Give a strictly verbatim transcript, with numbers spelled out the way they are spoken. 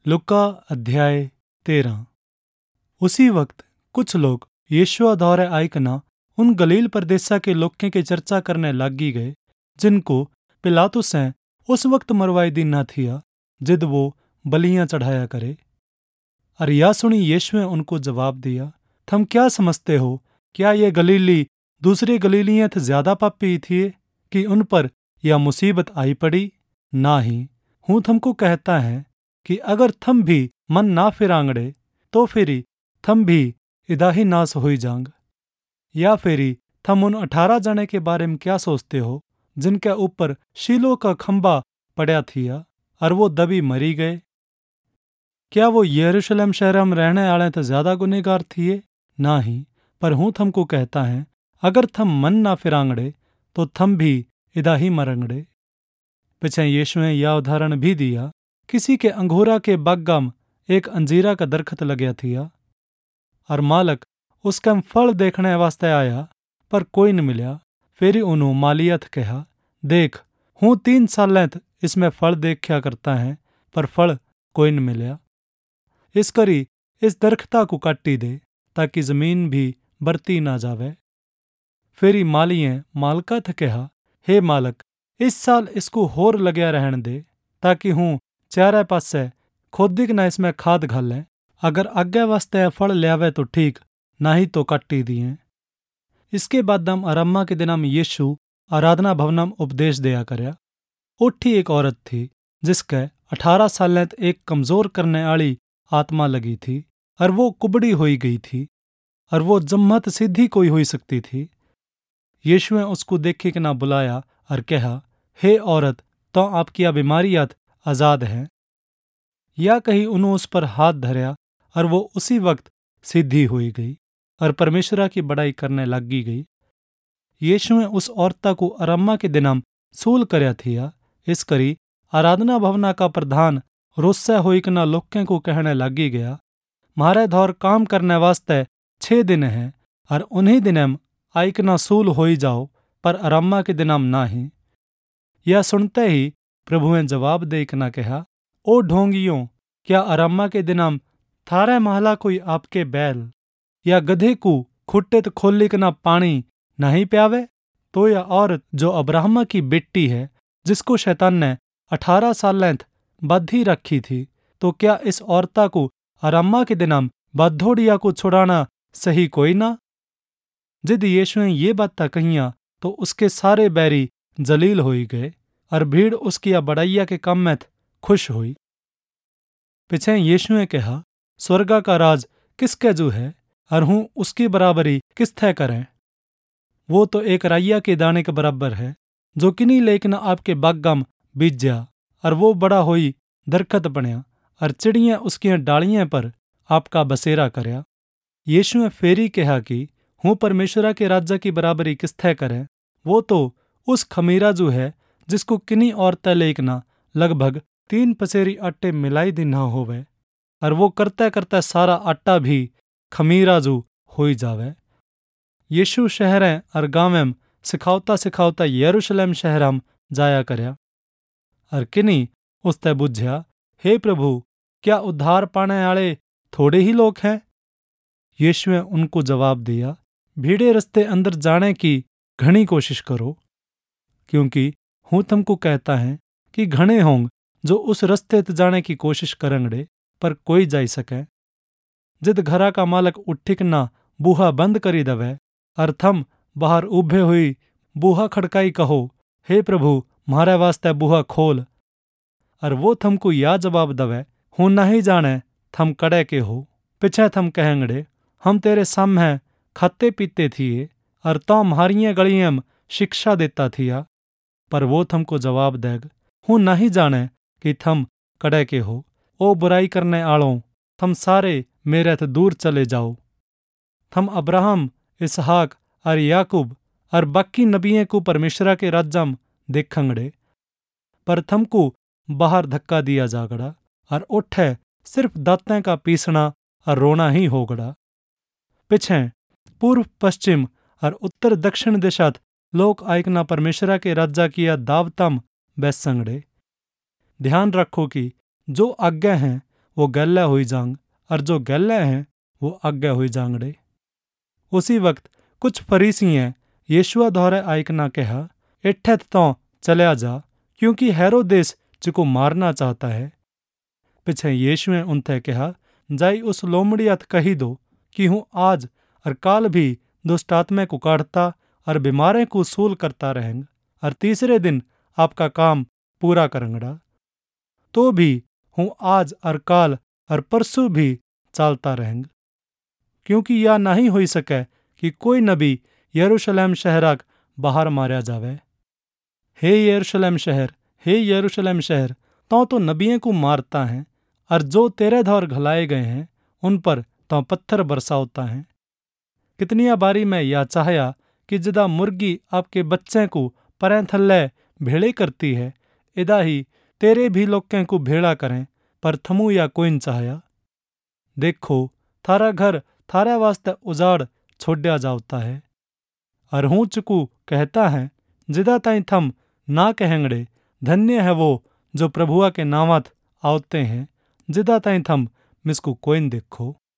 लुका अध्याय तेरह। उसी वक्त कुछ लोग यीशु दौरे आइकना उन गलील प्रदेशा के लोगों की चर्चा करने लागी गए, जिनको पिलातुस उस वक्त मरवाई दीना थिया, जिद वो बलियां चढ़ाया करे। और या सुनी यीशुए उनको जवाब दिया, थम क्या समझते हो? क्या ये गलीली दूसरे गलीलियों थे ज्यादा पापी थे कि उन पर यह मुसीबत आई पड़ी? ना ही, हूँ थमको कहता है कि अगर थम भी मन ना फिरांगड़े तो फिर थम भी इदा ही नाश हो जांग। या फिर थम उन अठारह जने के बारे में क्या सोचते हो, जिनके ऊपर शीलो का खंबा पड़ा थिया और वो दबी मरी गए? क्या वो यरूशलेम शहर में रहने वाले तो ज्यादा गुनहगार थिए? ना ही, पर हूँ थमको कहता है, अगर थम मन ना फिरांगड़े तो थम भी इदा ही मरंगड़े। पीछे यीशु ने यह उदाहरण भी दिया, किसी के अंगूरा के बागा में एक अंजीरा का दरखत लग्या थिया और मालक उसका फल देखने वास्ते आया, पर कोई न मिल्या। फिर उन्होंने मालियत कहा, देख, हूँ तीन साल इसमें फल देखा करता है, पर फल कोई न मिल्या। इस करी इस दरख्ता को काटी दे, ताकि जमीन भी बरती ना जावे। फिर मालिये मालका थे कहा, हे मालक, इस साल इसको होर लग्या रहन दे, ताकि हूँ चारे पासे खोदिक न इसमें खाद घालें। अगर आगे वास्ते फल ल्यावे तो ठीक, नहीं तो काटी दिए। इसके बाद हम आरामा के दिन में यीशु आराधना भवन में उपदेश दिया करया। उठी एक औरत थी, जिसके अठारह साल एक कमजोर करने वाली आत्मा लगी थी, और वो कुबड़ी हुई गई थी, और वो जम्मत सीधी कोई हुई सकती थी। यीशु ने उसको देखे के ना बुलाया और कहा, हे औरत, तो आपकी यह बीमारियात आजाद है। या कहीं उन्होंने उस पर हाथ धरया और वो उसी वक्त सीधी हुई गई और परमेश्वरा की बड़ाई करने लगी गई। यीशु ने उस औरता को आरामा के दिनम सूल करया थिया। इस करी आराधना भवना का प्रधान रोस्से होइकना लोगों को कहने लगी गया, म्हारे धौर काम करने वास्ते छह दिन है, और उन्हीं दिनम आइकना सूल होई जाओ, पर आरामा के दिनम ना ही। यह सुनते ही प्रभु ने जवाब देकना कहा, ओ ढोंगियों, क्या आरामा के दिनम थारे महला कोई आपके बैल या गधे को खुट्टे खोली कना पानी नहीं प्यावे? तो यह औरत जो अब्राहम की बेटी है, जिसको शैतान ने अठारह साल बद्धी रखी थी, तो क्या इस औरता को आरामा के दिनम बद्धोड़िया को छुड़ाना सही कोई ना? जिद यीशु ने ये बात कहियां तो उसके सारे बैरी जलील होई गए, और भीड़ उसकी बड़ैया के काम में खुश हुई। पीछे यीशु ने कहा, स्वर्गा का राज किसके जू है, और हूँ उसकी बराबरी किस थे करें? वो तो एक राइया के दाने के बराबर है, जो किन्हीं लेकिन आपके बागा में बीजा, और वो बड़ा होई दरखत बनया, और चिड़ियाँ उसकी डालियाँ पर आपका बसेरा करया। यीशु ने फेरी कहा कि हूँ परमेश्वरा के राज्य की बराबरी किस थे करें? वो तो उस खमीरा जू है, जिसको किन्हीं औरतें लेकना लगभग तीन पसेरी आटे मिलाई दी ना होवे, और वो करते करते सारा आटा भी खमीरा जू हो जावे। यीशु शहरें और गाँवें में सिखावता सिखावता यरूशलेम शहर में जाया करया, और किन्हीं उसते बुझ्या, हे प्रभु, क्या उद्धार पाने वाले थोड़े ही लोग हैं? यीशु ने उनको जवाब दिया, भीड़े रस्ते अंदर जाने की घनी कोशिश करो, क्योंकि हूँ तुमको कहता है कि घने होंगे जो उस रस्ते जाने की कोशिश करेंगे, पर कोई जाई सके। जिद घरा का मालक उठिक ना बूहा बंद करी दवे, और थम बाहर उभे हुई बूहा खड़काई कहो, हे प्रभु, म्हारे वास्ते बूहा खोल। और वो थमको या जवाब दवे, हूँ नहीं जाने थम कड़े के हो। पिछे थम कहेंगे, हम तेरे सामने खाते पीते थिए, और तो म्हारियाँ गलियां में शिक्षा देता थिया। पर वो थमको जवाब देग, हूँ नहीं जाने कि थम कड़े के हो। ओ बुराई करने आलों, थम सारे मेरे थे दूर चले जाओ। थम अब्राहम, इसहाक और याकूब और बाकी नबियों को परमेश्वरा के राज्य में देखंगड़े, पर थमको बाहर धक्का दिया जागड़ा, और उठे सिर्फ दांतें का पीसना और रोना ही होगड़ा। पिछे पूर्व पश्चिम और उत्तर दक्षिण दिशा लोग आइकना परमेश्वरा के राज्य किया दावतम बैसंगड़े। ध्यान रखो कि जो आज्ञा हैं वो गैला हुई जांग, और जो गैले हैं वो आगे हुई जांगड़े। उसी वक्त कुछ फरीसियें यीशुआ धोरे आइकना कहा, इठे तो चलिया जा, क्योंकि हेरोदेस जिको मारना चाहता है। पिछे यीशुए उनते कहा, जाई उस लोमड़ी हथ कही दो कि हूँ आज और काल भी दुष्ट आत्मा को काढ़ता और बीमारे को सूल करता रहेंगे, और तीसरे दिन आपका काम पूरा करेंगड़ा। तो भी हूँ आज और काल और परसों भी चालता रहेंगे, क्योंकि यह नहीं हो सके कि कोई नबी यरूशलेम शहरक बाहर मारा जावे। हे यरूशलेम शहर, हे यरूशलेम शहर, तो तो नबियों को मारता है, और जो तेरे द्वार घलाए गए हैं उन पर तो पत्थर बरसाता है। कितनी बारी मैं यह चाहया कि जिदा मुर्गी आपके बच्चे को परें थल्ले भेड़े करती है, इदा ही तेरे भी लोगों को भेड़ा करें, पर थमू या कोई न चाहया। देखो, थारा घर थारा वास्ते उजाड़ छोड़ा जाता है, और हूँ चुकू कहता है, जिदा ताई थम ना कहेंगड़े, धन्य है वो जो प्रभुआ के नामत आवते हैं, जिदा ताई थम मिसकू कोई न देखो।